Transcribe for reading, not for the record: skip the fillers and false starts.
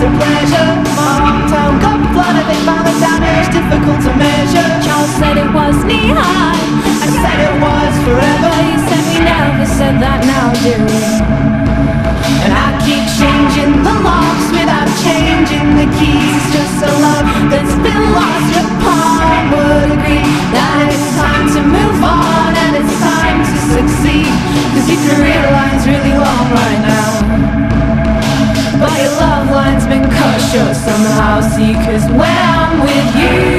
a pleasure. My hometown got flooded, they found the damage difficult to measure. Charles said it was knee-high. I said it was forever. He said we never said that, now do we? And I keep changing the locks without changing the keys. It's just a love that's been lost. Your palm would agree that it's time to move on and it's time to succeed. Cause your career line's really long right now, but your love line's been cut short somehow. See, cause when I'm with you,